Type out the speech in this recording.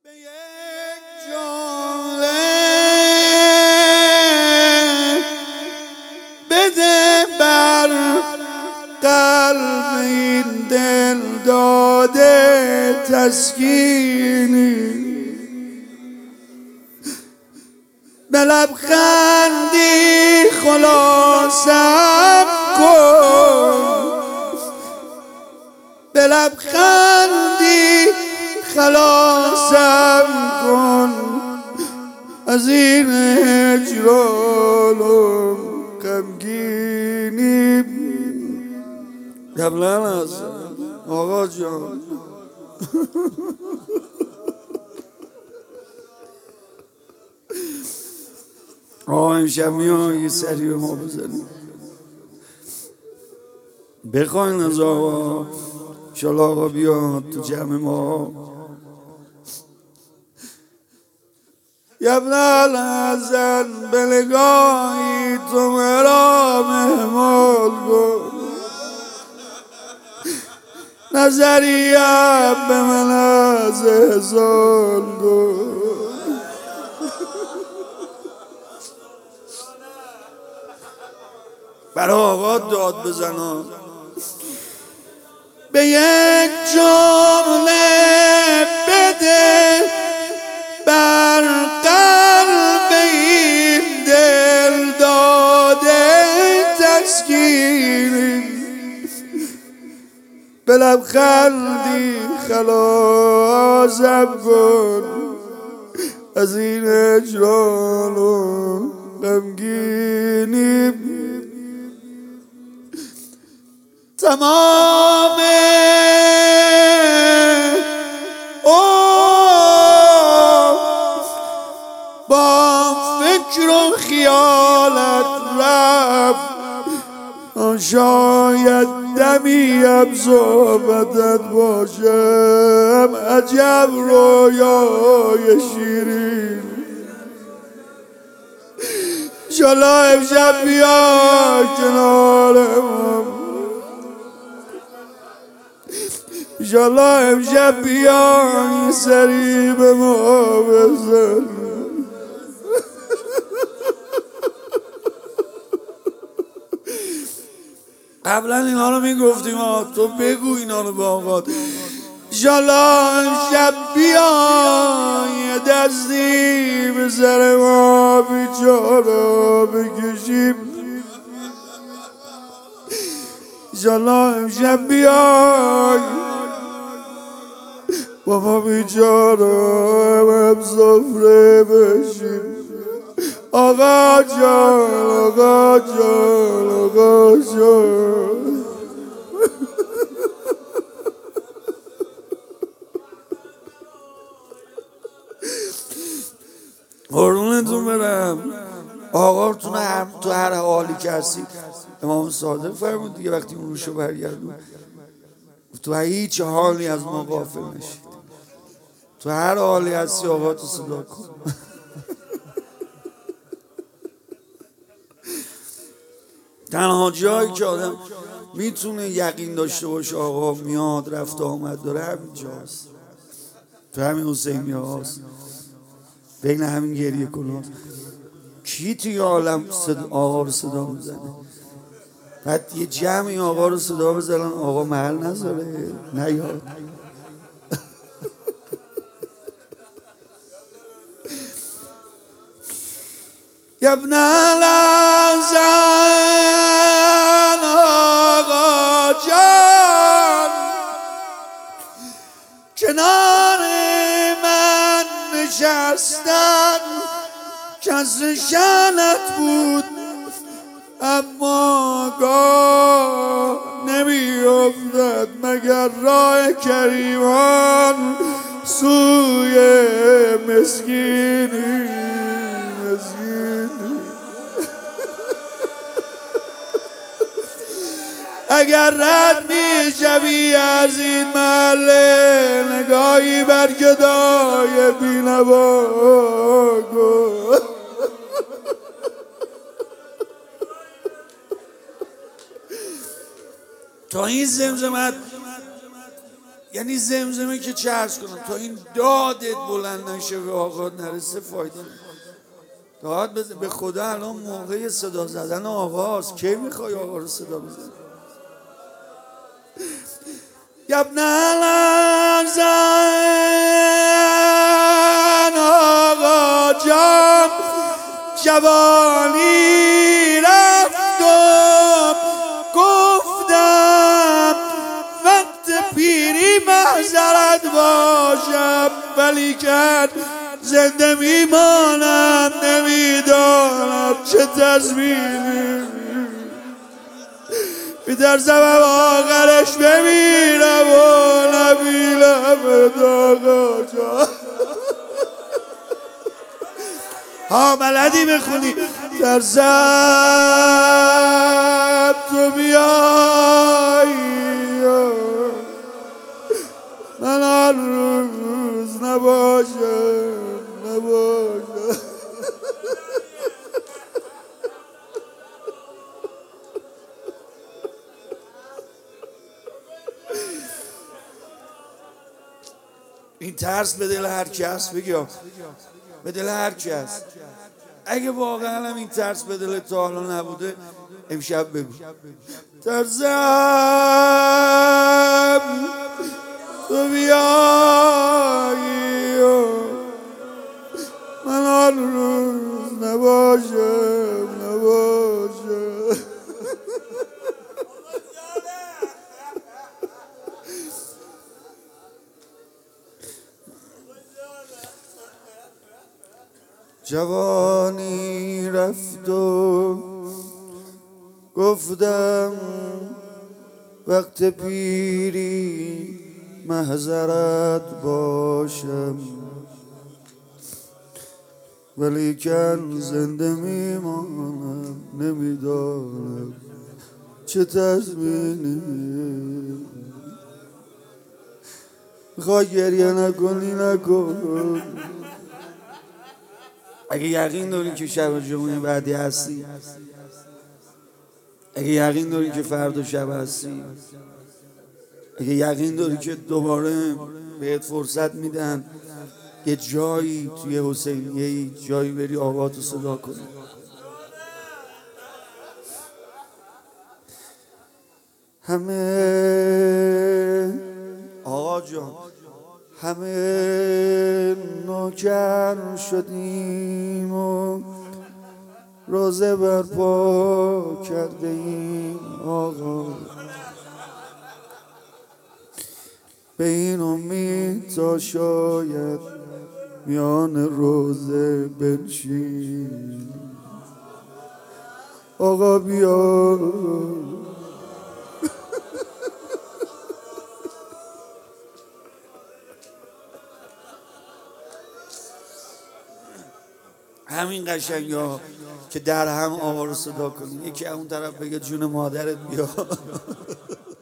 به یک جمله بده بر قلب این دل داده تسکینی، به لبخندی خلاصم کن، به لبخندی خلاصم کن از این هجران و غمگینی. قبلا هست آقا جان آقا امشب میان یه سری به ما بزنیم بخواین از آقا انشالله آقا بیاد تو جمع ما. ابن الحسن به نگاهی تو مرا مهمال کن، نظریم به من از احسان کن. برای آقا داد بزنم به یک جمله بده بر قلب این دل داده تسکین، به لبخندی خلاصم کن از این هجران و غمگینی. تمام با فکر و خیالت رفت، شاید دمیم صحبتت باشم عجب رویای شیرین. انشالله امشب بیا کنارم، انشالله امشب بیا این سری به ما بزن. قبلا اینا رو میگفتیم تو بگو اینا رو به آقا. انشالله امشب بیا یه دستی به سر ما بیچاره بکشیم. انشالله امشب بیا با ما بیچاره هم سفره بشیم. آقا جان آقا جان آقا جان قربونتون برم. آقا تو هر حالی که هستی امام صادق فرمود دیگه، وقتی اون روشو برگردون تو هیچ حالی از ما غافل نشید، تو هر حالی هستی آقا تو صدا کن. تنها جایی که آدم میتونه یقین داشته باشه آقا میاد رفت آمد داره همینجاست، تو همین حسینی هاست، بین همین گریه کناست. کی توی عالم آقا رو صدا میزنه؟ بعد یه جمعی آقا رو صدا بزنن آقا محل نذاره نیاد. ابن الحسن آقا جان کنار من نشستن کس شانت بود، اما گاه نمی افتد مگر راه کریمان سوی مسکینی. اگر رد می شوی از این محله نگاهی بر گدای بینوا کن. تا این زمزمت یعنی زمزمه که چرس کنم تا این دادت بلند نشه به آقا نرسه فایده نیست. داد بزن به خدا الان موقع صدا زدن آقاست. کی میخوای آقا رو صدا بزن؟ ابن الحسن آقا جان جوانی رفت و گفتم وقت پیری معذرت باشم، ولی که زنده میمانم نمیدانم چه تضمینی، میترسم آخرش بمیرم و نبینم آقا جان. ها بلدی بخونی؟ ترسم تو بیایی من هر روز نباشم. این ترس به دل هر کس بگم، به دل هر کس. اگه واقعا هم این ترس به دل تا حالا نبوده امشب بگو ترسم تو بیایی من هر روز نباشم. جوانی رفت و گفتم وقت پیری محضرت باشم، ولیکن زنده میمانم نمیدانم چه تضمینی. میخوای گریه نکنی نکن. اگه یقین داری که شب جمعه بعدی هستی، اگه یقین داری که فردا شب هستی، اگه یقین داری که دوباره بهت فرصت میدن یه جایی توی حسینیه جایی بری آقاتو صدا کنی، همه آقا جان همه نوکر شدیم و روزه برپا کرده ایم آقا، به این امید تا شاید میان روزه بنشین آقا بیا. همین قشنگی ها که در هم آقا رو صدا کنی، یکی اون طرف بگه جون مادرت بیا.